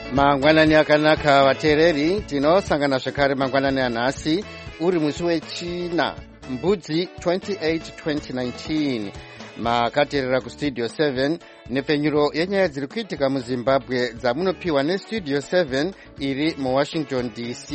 Mangwanani akanaka vateereri, tinosangana zvakare mangwanani anhasi uri musi wechina mbudzi 28 2019. Makateerera kustudio 7 nepfenyuro yenyaya dziri kuitika muZimbabwe dzamunopiwa nestudio 7 iri muWashington DC.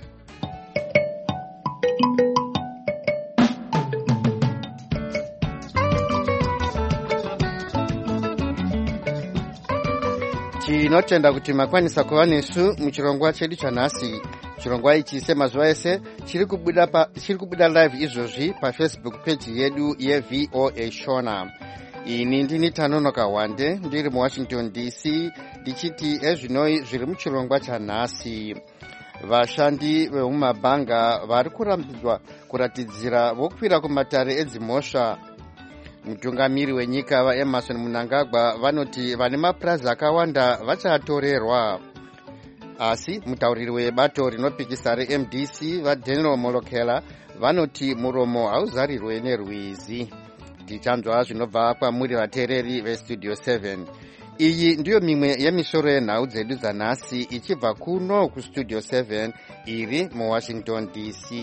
Tinotenda kuti makwanisa kuva nesu muchirongwa chedu chanhasi. Chirongwa ichi semazuva ese chiri kubuda live izvozvi paFacebook page yedu yeVOA Shona. Ini ndini Tanonoka Wande ndiri muWashington DC ndichiti ezvinoi zviri muchirongwa chanhasi. Vashandi vemumabhanga vari kurambidzwa kuratidzira vokwira kumatare edzimhosva. Mutungamiri wenyika vaEmmerson Mnangagwa vanoti vane mapurazi akawanda vachatorerwa. Asi mutauriri webato rinopikisa reMDC vaDaniel Molokela vanoti muromo hauzarirwe nerwizi. Tichanzwa zvinobva kwamuri vateereri vestudio 7. Iyi ndiyo mimwe yemisoro yenhau dzedu dzanhasi ichibva kuno kustudio 7 iri muWashington DC.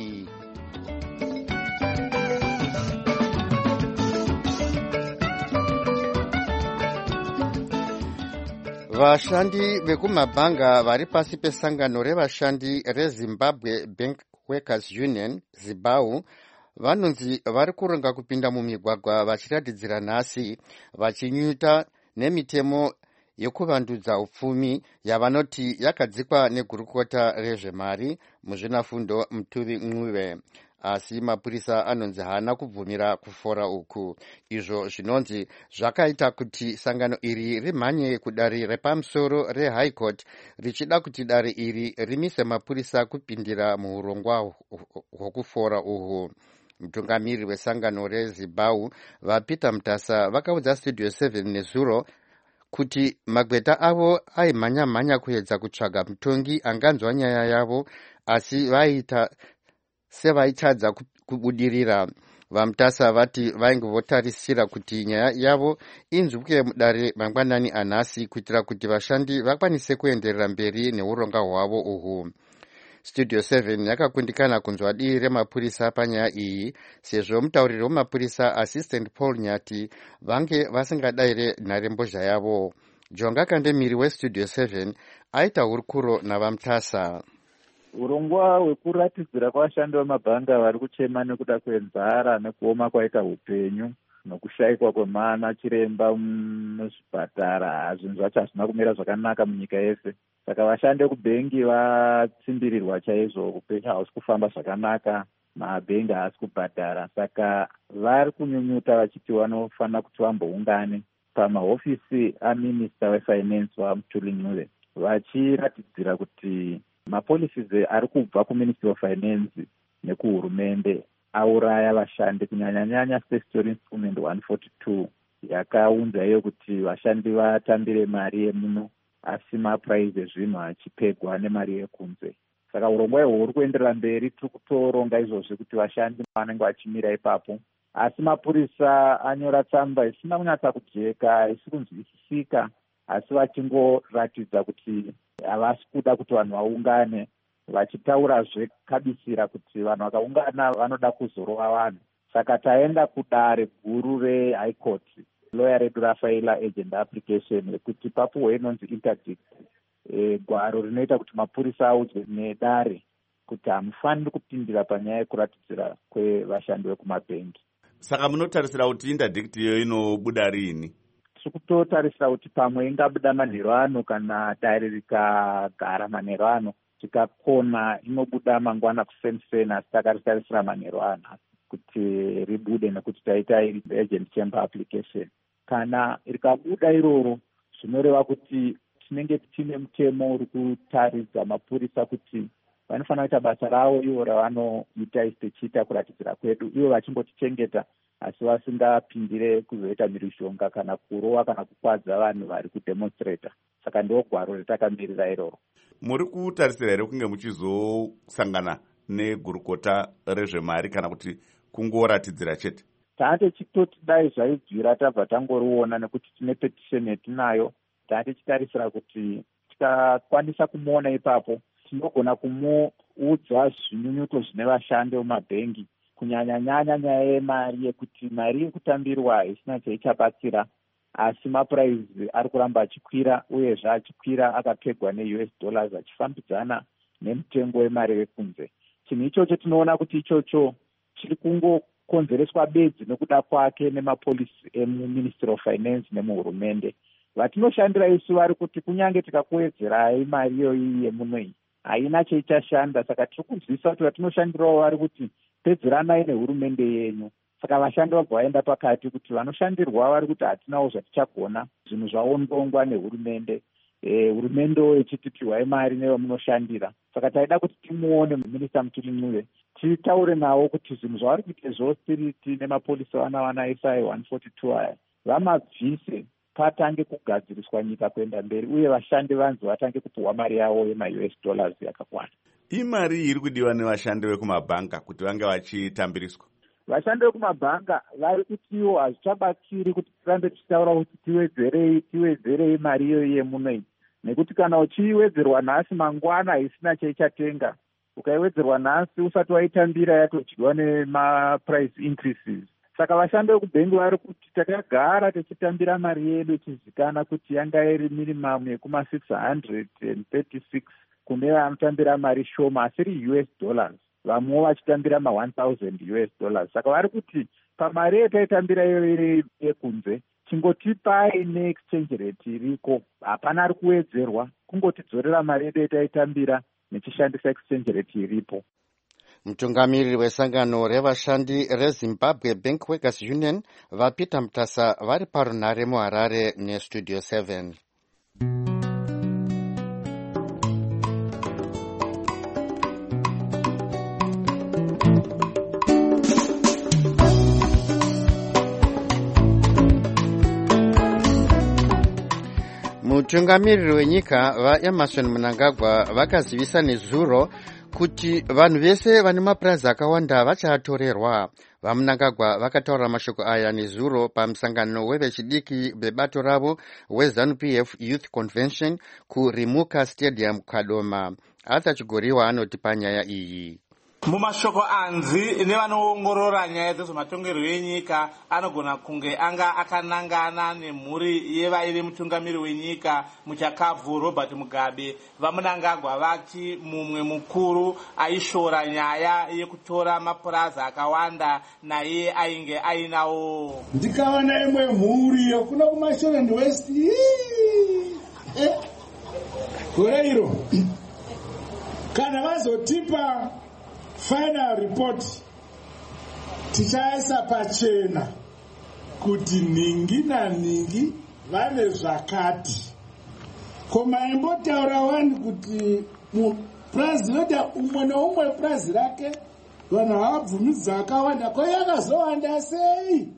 Vashandi vekumabhanga vari pasi pesangano revashandi reZimbabwe Bank Workers Union ZIBAU vanonzi vari kuronga kupinda mumigwagwa vachiratidzira nhasi vachinyuta nemitemo yekuvandudza upfumi yavanoti yakadzikwa negurukota rezvemari muzvinafundo Muthuvi Ncube. Asi mapurisa anonzi haana kubvumira kufora uku. Izvo zvinonzi zvakaita kuti sangano iri rimhanye kudare repamusoro reHigh Court richida kuti dare iri rimise mapurisa kupindira muurongwa hwokufora uhu. Mutungamiri wesangano reZIBAU vaPeter Mutasa vakaudza studio 7 nezuro kuti magweta avo aimhanya kuedza kutsvaga mutongi anganzwa nyaya yavo, asi sevaitadza kubudirira. VaMutasa vati vaingovotarisira kuti nyaya yavo inzwike mudare mangwanani anhasi kuitira kuti vashandi vakwanise kuenderera mberi neuronga hwavo uhu. Studio 7 yakakundikana kunzwa dii remapurisa panyaya iyi, sezvo mutauriri wemapurisa Assistant Paul Nyati vange vasingadayire nharembozha yavo. Jonga Kandemiri westudio 7 aita hurukuro navaMutasa. Urongwa hwekuratidzira kwavashandi vemabhanga vari kuchema nekuda kwenzara nekuoma kwaita upenyu nokushayikwa kwemana chiremba muzvipatara, zvinhu zvacho hazvina kumira zvakanaka munyika yese. Saka vashandi vekubhengi vatsimbirirwa chaizvo, upenyu hausi kufamba zvakanaka, mabhengi haasi kubhadhara. Saka vari kunyunyuta vachiti vanofanira kuti vamboungane pamahofisi aminista wefinance waMuthuvi Ncube vachiratidzira kuti mapolicies ari kubva kuministry of finance nekuhurumende auraya vashandi, kunyanyanyanya statutory instrument 142 yakaunza iyo kuti vashandi vatambire mari yemuno asi mapuraizi ezvinhu achipegwa nemari yekunze. Saka urongwa ihwo huri kuenderera mberi, tiri kutoronga izvozvi kuti vashandi vanenge vachimira ipapo, asi mapurisa anyora tsamba isina kunyatsa kujeka, isi kunzwisisika, asi vachingoratidza kuti havasi kuda kuti vanhu vaungane, vachitaurazve kabisira kuti vanhu vakaungana vanoda kuzorova vanhu. Saka taenda kudare guru reHigh Court, lawyer redu rafaila agent application yekuti papuhwe inonzi interdict, gwaro rinoita kuti mapurisa audzwe nedare kuti hamufaniri kupindira panyaya yekuratidzira kwevashandi vekumabhengi. Saka munotarisira kuti interdict iyo inobuda rini? Tiri kutotarisira kuti pamwe ingabuda manheru ano, kana dare rikagara manheru ano, tikakona inobuda mangwana kuseni, asi takaritarisira manheru ano kuti ribude nekuti taita iri agent chamber application. Kana rikabuda iroro, zvinoreva kuti tinenge tine mutemo uri kutaridza mapurisa kuti vanofanira kuita basa ravo ivo ravanoita tichiita kuratidzira kwedu, ivo vachimbotichengeta asi vasingapindire kuzoita mhirizhonga kana kurova kana kukwadza vanhu vari kudemonstrata. Saka ndo gwaro ritakamirira iroro. Muri kutarisira here kunge muchizosangana negurukota rezvemari kana kuti kungoratidzira chete? Tichitoti dai zvaibvira tabva tangoriona, nekuti tine petition yetinayo. Tichitarisira kuti tikakwanisa kumuona ipapo tinogona kumuudza zvinyunyuto zvine vashandi vemabhengi, kunyanya-nyanya nyaya yemari, yekuti mari yekutambirwa haisina chaichabatsira, asi mapuraizi ari kuramba achikwira, uyezve achikwira akapegwa neUS dollars achifambidzana nemutengo wemari wekunze. Chinhu ichocho tinoona kuti ichocho chiri kungokonzereswa bedzi nekuda kwake nemapolisi emuministry of finance nemuhurumende. Vatinoshandira isu vari kuti kunyange tikakuwedzerai mari iyoyi yemuno iyi haina chaichashanda, saka tiri kunzwisa kuti vatinoshandirawo vari kuti pedzeranai nehurumende yenyu. Saka vashandi vabva vaenda pakati kuti vanoshandirwa vari kuti hatinawo zvatichagona, zvinhu zvaondongwa nehurumende. Hurumendewo ichitipiwai mari nevamunoshandira. Saka taida kuti timuone Minista Mutuli-Ncube, titaure nawo kuti zvinhu zvavari kuita zvosiriti nemapolisi wana SI 142 aya vamabvise, patange kugadziriswa nyika kuenda mberi, uye vashandi vanzi vatange kupiwa mari yavo yemaUS dollars yakakwana. Imari iri kudiwa nevashandi vekumabhanga kuti vange vachitambiriswa. Vashandi vekumabhanga vari kutiwo hazvichabatsiri kuti tirambe tichitaura kuti tiwedzerei mari iyoyi yemuno iyi, nekuti kana uchiwedzerwa nhasi mangwana haisina chaichatenga. Ukaiwedzerwa nhasi usati waitambira yatodyiwa nemaprice increases. Saka vashandi vekubhengi vari kuti takagara tichitambira mari yedu ichizikana kuti yanga iri minimum yekuma636 kune vanotambira mari shoma asiri US dollars, vamwewo vachitambira $1,000. Saka vari kuti pamari yetaitambira iyo yekunze chingotipai neexchange rate iriko, hapana ari kuwedzerwa, kungotidzorera mari yedu yetaitambira nechishandisa exchange rate iripo. Mutungamiriri wesangano revashandi reZimbabwe Bank Workers Union vaPeter Mutasa vari parunhare muHarare neStudio 7. Mutungamiriri wenyika vaEmerson Mnangagwa vakazivisa nezuro kuti vanhu vese vane mapurazi akawanda vachatorerwa. VaMnangagwa vakataura mashoko aya nezuro pamusangano wevechidiki bebato ravo weZANU-PF Youth Convention kuRimuka Stadium Kadoma. Arthur Chigoriwa anoti panyaya iyi. Mumashoko anzi nevanoongorora nyaya dzezvematongerwo enyika anogona kunge anga akanangana nemhuri yevaive mutungamiri wenyika muchakabvu Robert Mugabe. VaMnangagwa vati mumwe mukuru aishora nyaya yekutora mapurazi akawanda naye ainge ainawo. Ndikawana imwe mhuri yokuna kuMashorend West gore iro kana vazotipa final report tichaisa pachena kuti ningi naningi vane zvakati. Koma imbotaura wani kuti mupurazi yoda umwe neumwe purazi rake vanhu havabvumidza akawanda, ko yakazowanda sei?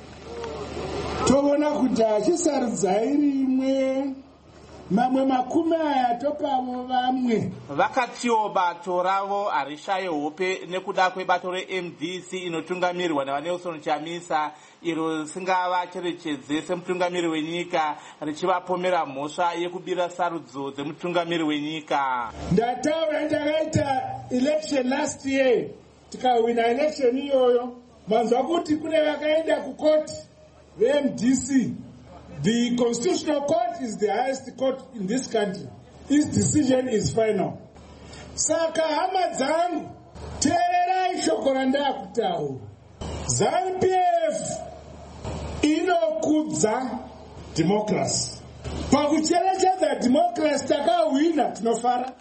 Toona kuti achisarudza iri imwe mamwe makumi aya topavo vamwe. Vakatiwo bato ravo harishaye hope nekuda kwebato reMDC inotungamirirwa naVanelson Chamisa, iro risingava cherechedze semutungamiri wenyika, richivapomera mhosva yekubira sarudzo dzemutungamiri wenyika. Ndataura ndakaita election last year, tikawina election iyoyo, manzwa kuti kune vakaenda kukoti veMDC. The Constitutional Court is the highest court in this country. Its decision is final. Saka hama dzangu, tererai shoko randakutaura. ZANU-PF inokudza democracy. Pakucherechedza democracy takawina tinofara.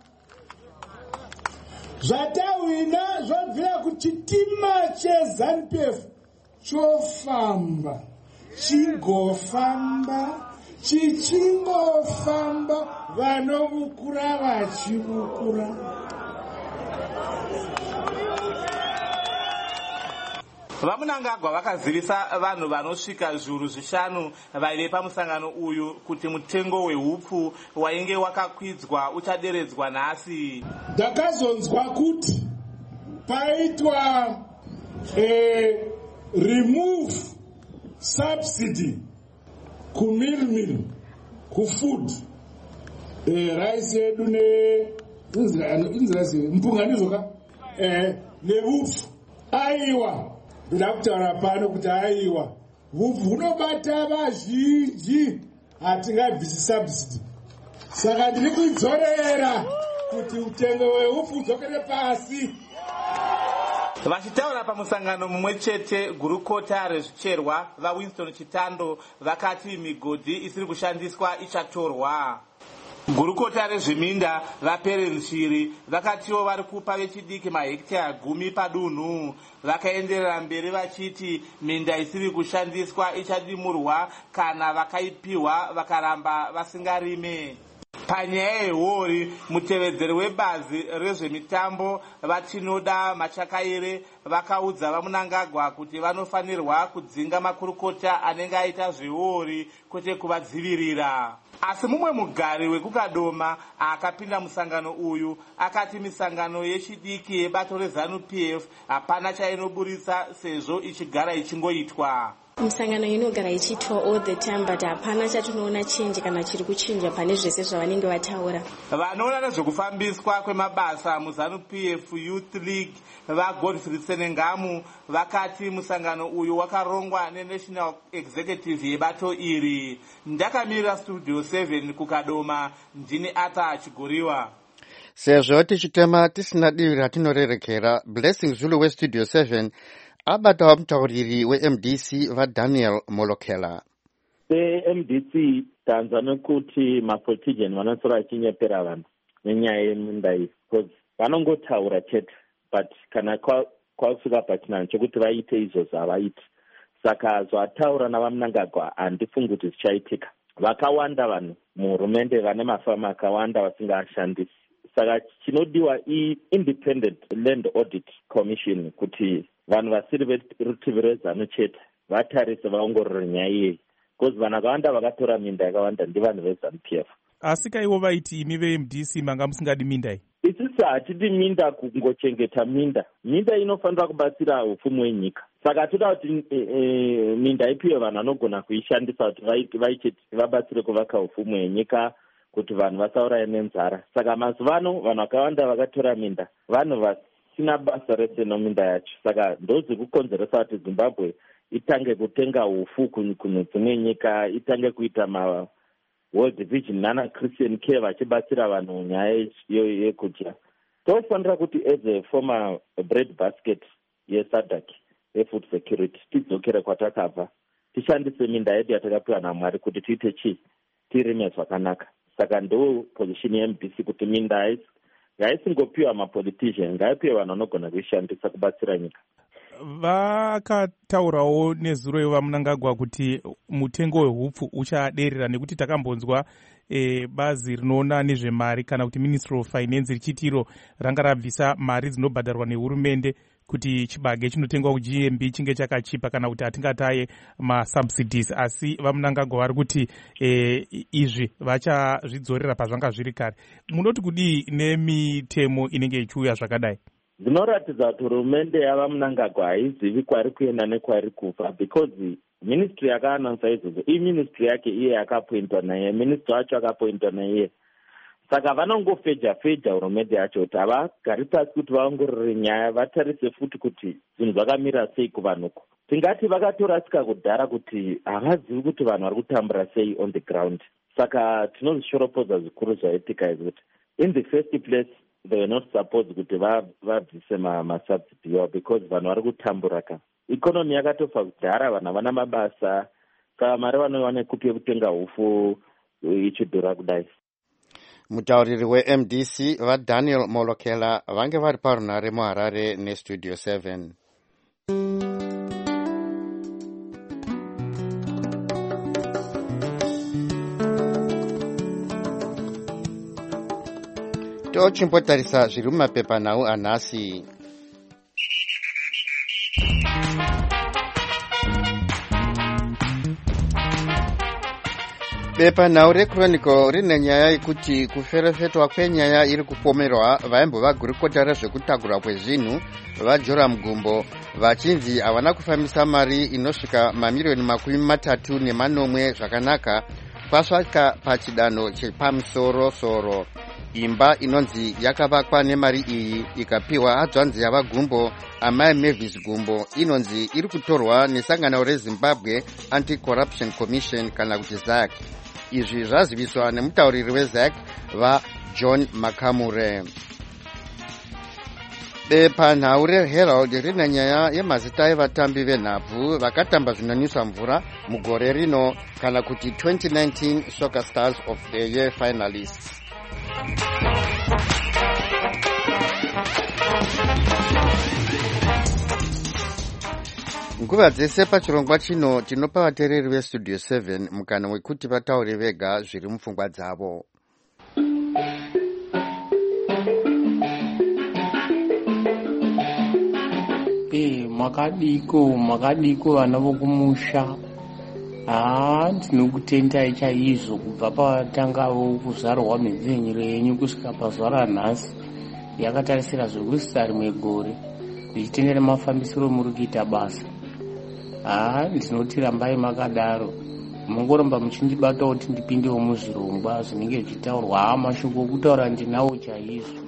Zvatawina zvabvira kuti chitima cheZANU-PF chofamba. Chingofamba, chichingofamba, vanovukura vachivukura. VaMnangagwa vakazivisa vanhu vanosvika zviuru zvishanu vaive pamusangano uyu kuti mutengo wehupfu wainge wakakwidzwa uchaderedzwa nhasi. Ndakazonzwa kuti paitwa remove subsidy kumilk, kufood. raisi yedu mpunganizoka neupfu aiwa. Ndoda kutaura pano kuti aiwa upfu hunobata vazhinji, hatingabvisi subsidy. Saka ndiri kudzorera kuti utengo weupfu udzokere pasi. Vachitaura pamusangano mumwe chete, gurukota rezvicherwa vaWinston Chitando vakati migodhi isiri kushandiswa ichatorwa. Gurukota rezveminda vaPeren Shiri vakatiwo vari kupa vechidiki mahekitari 10 padunhu. Vakaenderera mberi vachiti minda isiri kushandiswa ichadimurwa kana vakaipiwa vakaramba vasingarime. Panyaya yehori, mutevedzeri webazi rezvemitambo vatinoda Machakaire vakaudza vaMunangagwa kuti vanofanirwa kudzinga makurukota anenge aita zvehori kwete kuvadzivirira. Asi mumwe mugari wekukadoma akapinda musangano uyu akati misangano yechidiki yebato reZANU-PF hapana chainoburitsa sezvo ichigara ichingoitwa. Misangano inogara ichiitwa all the time, but hapana chatinoona change kana chiri kuchinja pane zvese zvavanenge vataura. Vanoona nezvekufambiswa kwemabasa muZANU-PF Youth League vaGodfrey Senengamu vakati musangano uyu wakarongwa neNational Executive yebato iri. Ndakamirira Studio 7 kukadoma, ndini Ata Chigoriwa. Sezvo tichitema tisina divi ratinorerekera, Blessing Zulu weStudio 7 abatawo mutauriri weMDC vaDaniel Molokela. MDC tanza nokuti mapolitician vanosora vachinyepera vanhu nenyaya yeminda iyi, because vanongotaura chete, but kana kwasvika pachinano chekuti vaite izvozvo havaiti. Saka zvataura navaMunangagwa handifungi kuti zvichaitika. Vakawanda vanhu muhurumende vane mafama akawanda vasingashandisi. Saka chinodiwa independent land audit commission kuti vanhu vasiri verutivi rweZANU chete vatarise vaongorore nyaya iyi, because vanhu vakawanda vakatora minda yakawanda ndivanhu veZANU-PF. Asi kaiwo vaiti imi veMDC manga musingadi minda iyi? Isisi hatidi minda kungochengeta minda. Minda inofanira kubatsira upfumi hwenyika. Saka toda kuti minda ipiwe vanhu vanogona kuishandisa kuti vabatsire kuvaka upfumi hwenyika, kuti vanhu vasauraye nenzara. Saka mazuvano vanhu vakawanda vakatora minda, vanhu vasina basa rese nominda yacho. Saka ndozviri kukonzeresa kuti Zimbabwe itange kutenga ufu kune dzimwe nyika, itange kuita World Vision nana Christian Care vachibatsira vanhu nyaya yekudya. Tofanira kuti as a former bread basket yeSADC yefood security tidzokere kwatakabva, tishandise minda yedu yatakapiwa naMwari kuti tiite tirime zvakanaka. Saka ndo position yeMDC kuti minda ngaisingopiwa mapolitician, ngaipiwe vanhu vanogona kuishandisa kubatsira nyika. Vakataurawo nezuro yevaMunangagwa kuti mutengo wehupfu uchaderera, nekuti takambonzwa bazi rinoona nezvemari kana kuti Ministry of Finance richitiro ranga rabvisa mari dzinobhadharwa nehurumende kuti chibage chinotengwa kuGMB chinge chakachipa kana kuti hatingataye masubsidies. Asi vaMunangagwa vari kuti izvi vachazvidzorera pazvanga zviri kare. Munoti kudii nemitemo inenge ichiuya zvakadai? Zvinoratidza kuti hurumende yavaMunangagwa haizivi kwari kuenda nekwari kubva, because ministry yakaanonsa izvozvo ministry yake iye akapointwa naye, ministry wacho akapointwa naye. Saka vanongofeja hurumende yacho kuti havagari pasi kuti vaongorore nyaya, vatarise futi kuti zvinhu zvakamira sei kuvanhuko. Tingati vakatorasika kudhara kuti havazivi kuti vanhu vari kutambura sei on the ground. Saka tinozvishoropodza zvikuru zvaitika izvi kuti in the first place they were not supposed kuti vabvise masubsidy, because vanhu vari kutambura ka. Ikonomi yakatofa kudhara, vanhu havana mabasa, saka mari vanowana kupi yekutenga hufu ichidhura kudai. Mutauriri weMDC vaDaniel Molokela vange vari parunare muHarare neStudio 7. Tochimbotarisa zviri mumapepanhau anhasi. Bepanhau reChronicle rine nyaya yekuti kuferefetwa kwenyaya iri kupomerwa vaimbova gurukota rezvekutakura kwezvinhu vaJoram Gumbo vachinzi havana kufambisa mari inosvika mamiliyoni 30 zvakanaka kwasvika pachidanho chepamusoro-soro. Imba inonzi yakavakwa nemari iyi ikapiwa hadzvanzi yavagumbo amai Mavis Gumbo inonzi iri kutorwa nesangano reZimbabwe Anti-Corruption Commission kana kuti ZAC. Izvi zvaziviswa nemutauriri weZAC vaJohn Makamure. Bepanhau reHerald rine nyaya yemazita evatambi venhabvu vakatamba zvinonwisa mvura mugore rino kana kuti 2019 Soccer Stars of the Year finalists. Nguva dzese pachirongwa chino tinopa vateereri vestudio 7 mukana wekuti vataure vega zviri mupfungwa dzavo. Makadiko vana vokumusha. Ndinokutendai chaizvo kubva patangawo kuzvarwa mhenzi renyu kusvika pazuva ranhasi yakatarisira zvekurisa rimwe gore ndichitendera mafambisiro muri kuita basa. Ndinoti rambai makadaro, mungoramba muchindibatawo kuti ndipindewo muzvirongwa zvinenge zvichitaurwa. Mashoko okutaura ndinawo chaizvo.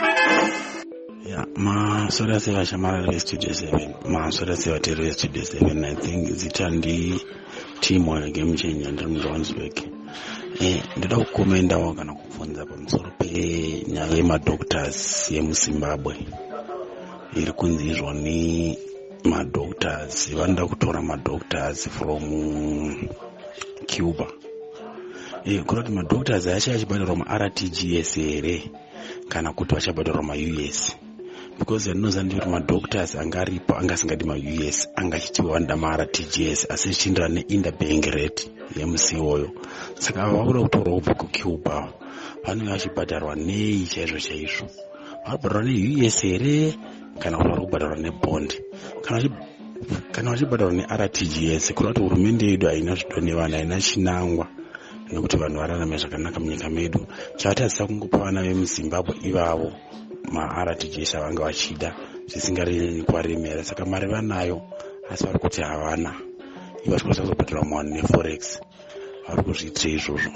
Masora sevashamara vestudio 7, masora sevateeri vestudio 7, I think zitandi timu yemuchenya ndiri muJohannesburg. Ndoda kukomendawo kana kubvunza pamusoro penyaya yemadoctors yemuZimbabwe iri kunzi izvoni madoctors vanoda kutora madoctors from Cuba. Kurati madoctors acha achibhadharwa maRTGS here kana kuti vachabhadharwa maUS, because ndinoziva kuti madoctors angaripo angasingadi maUS angachitiwa vanoda maRTGS asi zvichienderana neinterbank rate yemusiwoyo. Saka vakuda kutorwa kubva kuCuba vanenge vachibhadharwa nei chaizvo vabhadharwa neUS here kana kuti vari kubhadharwa nebond kana vachibhadharwa neRTGS. Kurati hurumende yedu haina zvido nevana, haina chinangwa nekuti vanhu vararame zvakanaka munyika medu. Chavatadzisa kungopa vana vemuZimbabwe ivavo maRTGS avanga vachida zvisingareni kuvaremera. Saka mari vanayo asi vari kuti havana, ivo vachikwanisa kuzobhadhara mwana neforex, vari kuzviitira izvozvo.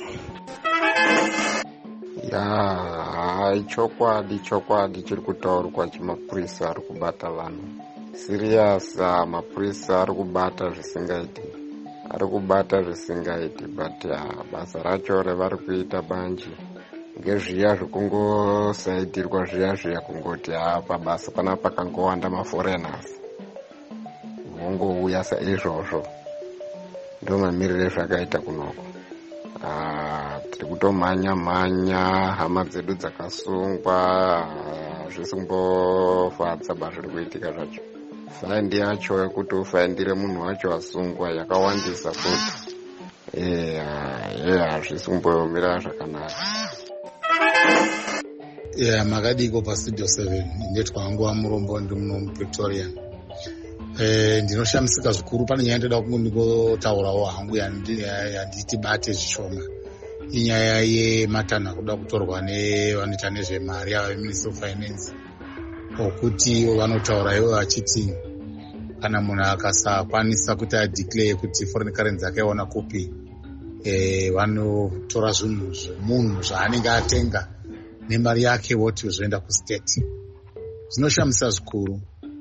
Chokwadi chiri kutaurwa chimapurisa ari kubata vanhu serious. Mapurisa ari kubata zvisingaiti but basa racho revari kuita banji ngezviya zvekungosaitirwa zviya kungoti pabasa panapa pakangowanda maforeigners vongouya saizvozvo. Ndo mamirire zvakaita kunoko. Tiri kutomhanya hama dzedu dzakasungwa zvisimbofadza zviri kuitika zvacho. Faindi yacho yekuti ufaindire munhu wacho asungwa yakawandisa futi. Hazvisimbomira zvakanaka. Makadiko pastudio 7 ndetwa wangu wamurombo ndi muno muPretoria. Ndinoshamisika zvikuru. Pane nyaya ndoda kungotaurawo hangu yanditi bate zvishoma. Inyaya yematanha kuda kutorwa nevanoita nezvemari veMinistry of Finance, okuti vanotaura ivo vachiti kana munhu akasakwanisa kuti adeclare kuti foreign currency akaiwana kupi, vanotora zvinhu zvemunhu zvaanenge atenga nemari yake voti zvoenda kustate. Zvinoshamisa zvikuru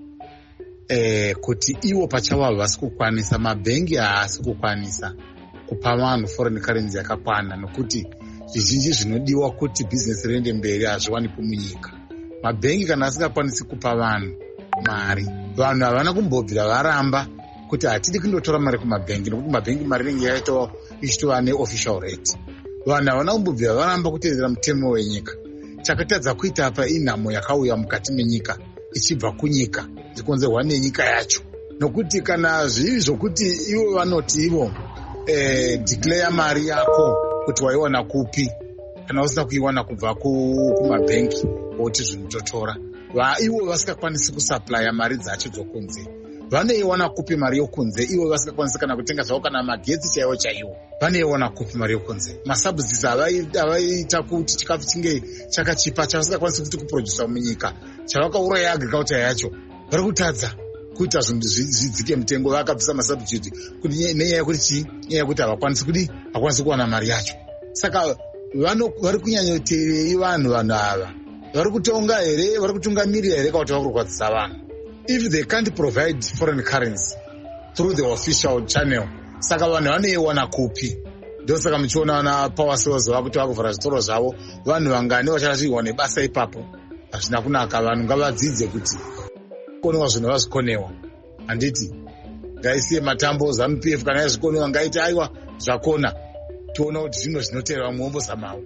kuti ivo pachavo havasi kukwanisa, mabhengi haasi kukwanisa kupa vanhu foreign currency yakakwana, nokuti zvizhinji zvinodiwa kuti business riende mberi hazviwanipo munyika. Mabhengi kana asingakwanisi kupa vanhu mari, vanhu havana kumbobvira varamba kuti hatidi kundotora mari kumabhengi, nokuti mabhengi mari inenge ichitova neofficial rate. Vanhu havana kumbobvira varamba kutevedzera mutemo wenyika. Chakatadza kuita apa inhamo yakauya mukati menyika ichibva kunyika ichikonzerwa nenyika yacho, nokuti kana zviri zvokuti ivo vanoti ivo declare mari yako kuti waiwana kupi, kana usina kuiwana kubva kumabhengi woti zvinototora. Ivo vasingakwanisi kusuplya mari dzacho dzokunze, vanoiwana kupi mari yokunze? Ivo vasingakwanisi kana kutenga zvavo kana magetsi chaiwo vanoiwana kupi mari yokunze? Masubsidies avaita kuti chikafu chinge chakachipa chavasingakwanisi kuti kuprodusa munyika, chavakauraya agriculture yacho. Vari kutadza kuita zvinhu zvidzike mutengo. Vakabvisa masubstitute kuti nenyaya yekuti chii? Nyaya yekuti havakwanisi kuwana mari yacho. Saka vari kunyanyoterei vanhu ava? Vari kutonga here? Vari kutungamirira here kana kuti vari kurwadzisa vanhu? If they can't provide foreign currency through the official channel, saka vanhu vanoiwana kupi? Ndosaka muchiona vana power sales vakuti vakuvhara zvitoro zvavo. Vanhu vangani vacharatirwa nebasa ipapo? Hazvina kunaka. Vanhu ngavadzidze kuti konewa zvinhu vazvikonewa. Handiti ngaisiye matambo ZANU-PF kana yazvikonewa ngaiti aiwa zvakona. Toona kuti zvino zvinoteerwa muombozamawo.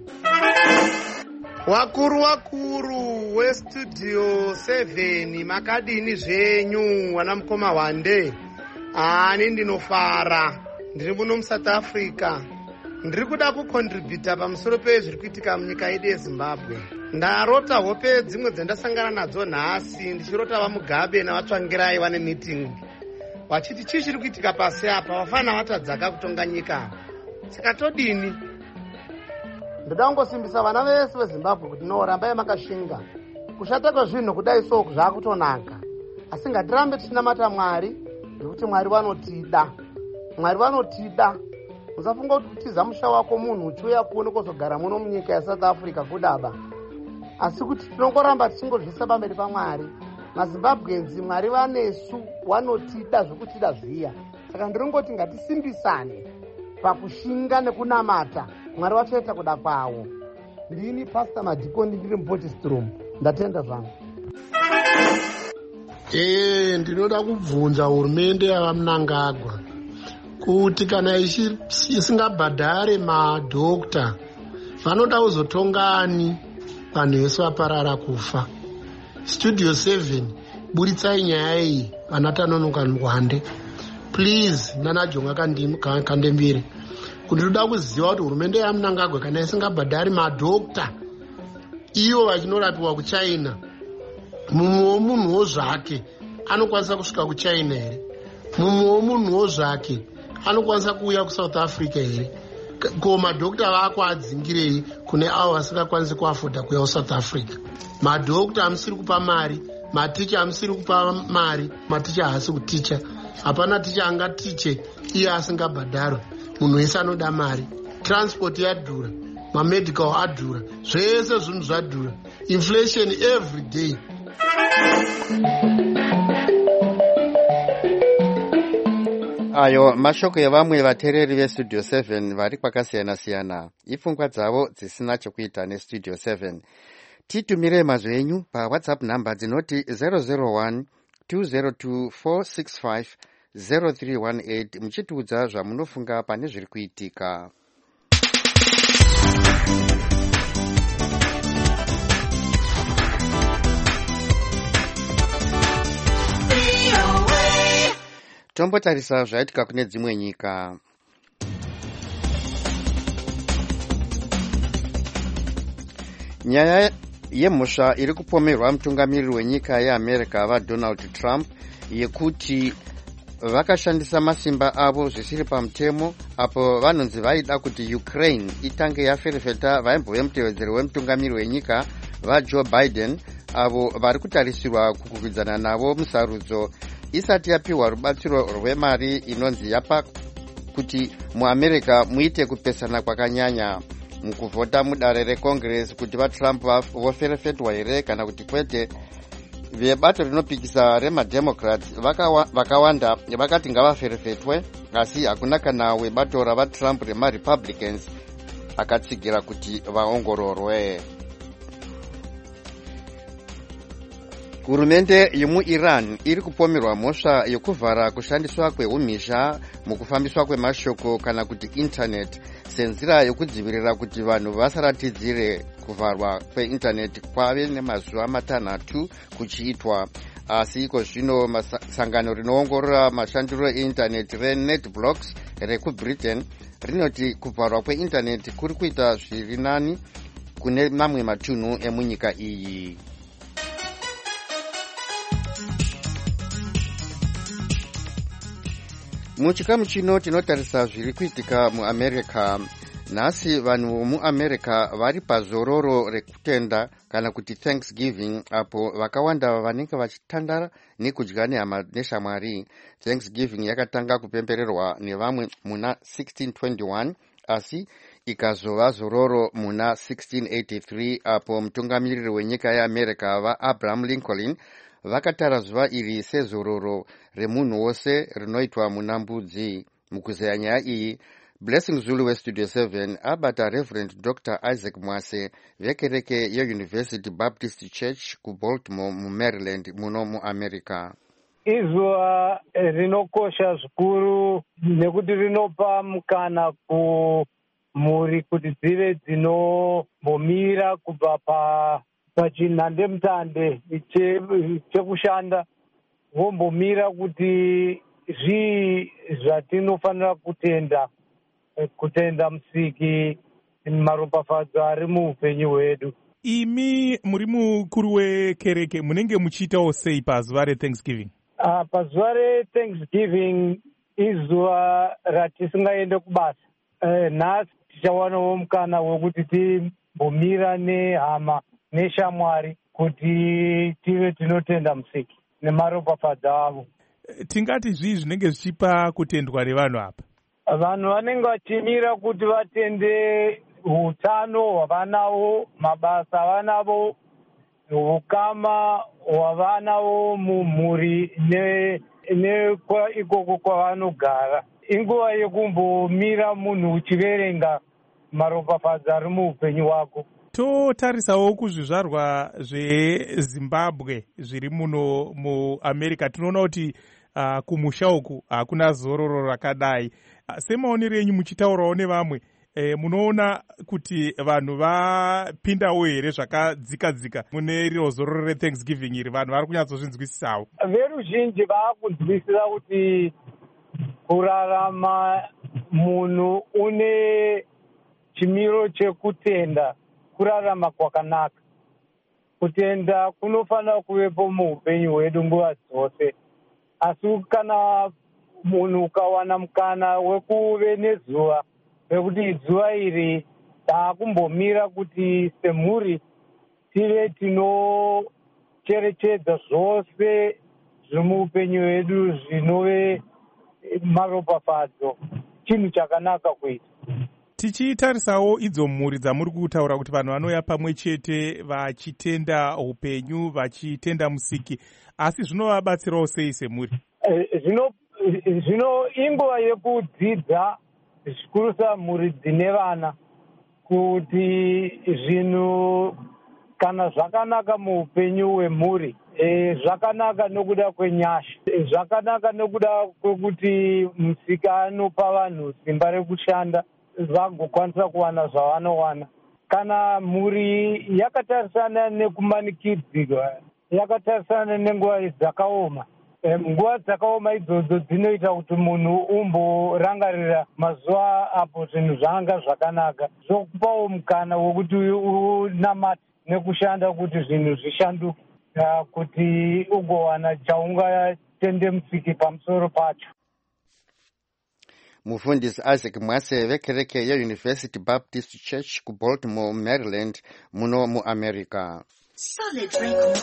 Wakuru westudio 7 makadini zvenyu wana mukoma wande. Ani ndinofara ndiri muno muSouth Africa. Ndiri kuda kukontributa pamusoro pezviri kuitika munyika yedu yeZimbabwe. Ndarota hope dzimwe dzandasangana nadzo nhasi ndichirota vaMugabe navatsvangirai vane meeting vachiti chii chiri kuitika pasi apa, vafana vatadzaka kutonga nyika. Saka todini? Ndoda kungosimbisa vana vese veZimbabwe kuti rambai makashinga. Kushata kwezvinhu kudai so zvakutonaka, asi ngatirambe tichinamata Mwari nekuti Mwari vanotida. Mwari vanotida. Usafunga kuti kutiza musha wako munhu uchiuya kuone kuzogara muno munyika yeSouth Africa kudaba, asi kuti tinongoramba tichingozvisa pamberi paMwari. MaZimbabwenzi Mwari vanesu, vanotida zvokutida zviya. Saka ndiringoti ngatisimbisane pakushinga nekunamata Mwari vachaita kuda kwawo. Ndini Pastor Madhikoni ndiri muPotchefstroom. Ndatenda zvangu. Ndinoda kubvunza hurumende yavaMnangagwa kuti kana isingabhadhare madhokta vanoda kuzotongani vanhu vese vaparara kufa. Studio 7 buritsai nyaya iyi vana Tanonoka Ngwande. Please nana Jonga Kandembire. Kuti ndoda kuziva kuti hurumende yaMnangagwa kana isingabhadhari madhokta ivo vachinorapiwa kuChina, mumwe womunhuwo zvake anokwanisa kusvika kuChina here? Mumwe womunhuwo zvake anokwanisa kuuya kuSouth Africa here? Ko madhokta vako adzingirei kune avo vasingakwanisi kuafodha kuya kuSouth Africa? Madhokta hamusiri kupa mari, maticha hamusiri kupa mari, maticha haasi kuticha. Hapana ticha angatiche iye asingabhadharwe. Munhu wese anoda mari. Transport yadhura, mamedical adhura, zvese zvinhu zvadhura. Inflation every day. Ayo mashoko evamwe vateereri veStudio 7 vari kwakasiyana-siyana, ipfungwa dzavo dzisina chekuita neStudio 7. Titumire mazwi enyu paWhatsApp namba dzinoti 001 202 465 0318 muchitiudza zvamunofunga pane zviri kuitika. Tombotarisa zvaitika kune dzimwe nyika. Nyaya yemhosva iri kupomerwa mutungamiriri wenyika yeAmerica vaDonald Trump yekuti vakashandisa masimba avo zvisiri pamutemo apo vanonzi vaida kuti Ukraine itange yaferefeta vaimbove mutevedzeri wemutungamiriri wenyika vaJoe Biden avo vari kutarisirwa kukwikwidzana navo musarudzo isati yapiwa rubatsiro rwemari inonzi yapa kuti muAmerica muite kupesana kwakanyanya mukuvhota mudare reCongress kuti vaTrump voferefetwa here kana kuti kwete. Vebato rinopikisa remademocrats vakawanda vakati ngavaferefetwe, asi hakuna kana webato ravaTrump remaRepublicans akatsigira kuti vaongororwe. Hurumende yemuIran iri kupomerwa mhosva yekuvhara kushandiswa kwehumhizha mukufambiswa kwemashoko kana kuti internet senzira yokudzivirira kuti vanhu vasaratidzire. Kuvharwa kweinternet kwave nemazuva matanhatu kuchiitwa, asi iko zvino sangano rinoongorora mashandiro einternet reNetblocks rekuBritain rinoti kuvharwa kweinternet kuri kuita zviri nani kune mamwe matunhu emunyika iyi. Muchikamu chino tinotarisa zviri kuitika muAmerica. Nhasi vanhu muAmerica vari pazororo rekutenda kana kuti Thanksgiving, apo vakawanda vanenge vachitandara nekudya nehama neshamwari. Thanksgiving yakatanga kupembererwa nevamwe muna 1621 asi ikazova zororo muna 1683 apo mutungamiriri wenyika yeAmerica vaAbraham Lincoln vakatara zuva iri sezororo remunhu wose rinoitwa muna mbudzi. Mukuzeya nyaya iyi, Blessing Zulu weStudio 7 abata Reverend Dr. Isaac Mwase vekereke yeUniversity Baptist Church kuBaltimore muMaryland muno muAmerica. Izuva rinokosha zvikuru nekuti rinopa mukana kumhuri kuti dzive dzinombomira kubva pachinhandemutande chekushanda, vombomira kuti zvii zvatinofanira kutenda Musiki maropafadzo ari muupenyu hwedu. Imi muri mukuru wekereke, munenge muchiitawo sei pazuva reThanksgiving? Pazuva reThanksgiving izuva ratisingaende kubasa. Nhasi tichawanawo mukana wekuti timbomira nehama neshamwari kuti tive tinotenda Musiki nemaropafadzo avo. Tingati zvii zvinenge zvichipa kutendwa nevanhu apa? Vanhu vanenge vachimira kuti vatende utano hwavanavo, mabasa avanavo, ukama hwavanavo mumhuri ikoko kwavanogara. Inguva yekumbomira munhu uchiverenga maropafadzo ari muupenyu hwako. Totarisawo kuzvizvarwa zveZimbabwe zviri muno muAmerica, tinoona kuti kumusha uku hakuna zororo rakadai. Semaonero enyu muchitaurawo nevamwe, munoona kuti vanhu vapindawo here zvakadzika mune riro zororo reThanksgiving iri? Vanhu vari kunyatsozvinzwisisawo? Veruzhinji vakunzwisisa kuti kurarama munhu une chimiro chekutenda kurarama kwakanaka. Kutenda kunofanira kuvepo muupenyu hwedu nguva dzose. Asi kana munhu ukawana mukana wekuve nezuva rekuti zuva iri taakumbomira kuti semhuri tive tinocherechedza zvose zviri muupenyu hwedu zvinove maropafadzo, chinhu chakanaka kuita. Tichitarisawo idzo mhuri dzamuri kutaura kuti vanhu vanouya pamwe chete vachitenda upenyu, vachitenda Musiki, asi zvinovabatsirawo sei semhuri? Zvino inguva yekudzidza zvikuru samhuri dzine vana kuti zvinhu kana zvakanaka muupenyu hwemhuri, zvakanaka nokuda kwenyasha, zvakanaka nokuda kwekuti Musika anopa vanhu simba rekushanda vagokwanisa kuwana zvavanowana. Kana mhuri yakatarisana nekumanikidzirwa, yakatarisana nenguva dzakaoma, nguva dzakaoma idzodzo dzinoita kuti munhu umborangarira mazuva apo zvinhu zvanga zvakanaka, zvokupawo mukana wekuti unamate nekushanda kuti zvinhu zvishanduke, kuti ugowana chaungatende Musiki pamusoro pacho. Mufundisi Isaac Mwase vekereke yeUniversity Baptist Church kuBaltimore, Maryland muno muAmerica. Solid record.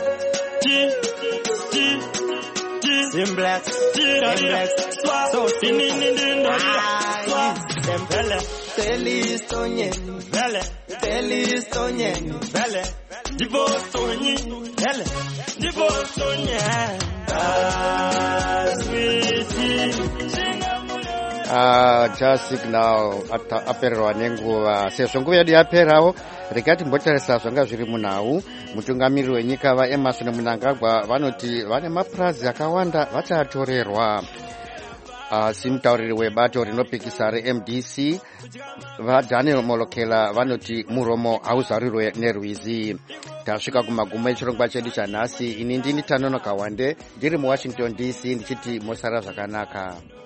Signal apererwa nenguva. Sezvo nguva yedu yaperawo, rekati mbotarisa zvanga zviri munhau. Mutungamiriri wenyika vaEmerson Mnangagwa vanoti vane mapurazi akawanda vachatorerwa. Asi mutauriri webato rinopikisa reMDC vaDaniel Molokela vanoti muromo hauzarirwe nerwizi. Tasvika kumagumo echirongwa chedu chanhasi. Ini ndini Tanonoka Wande ndiri muWashington DC ndichiti mosara zvakanaka.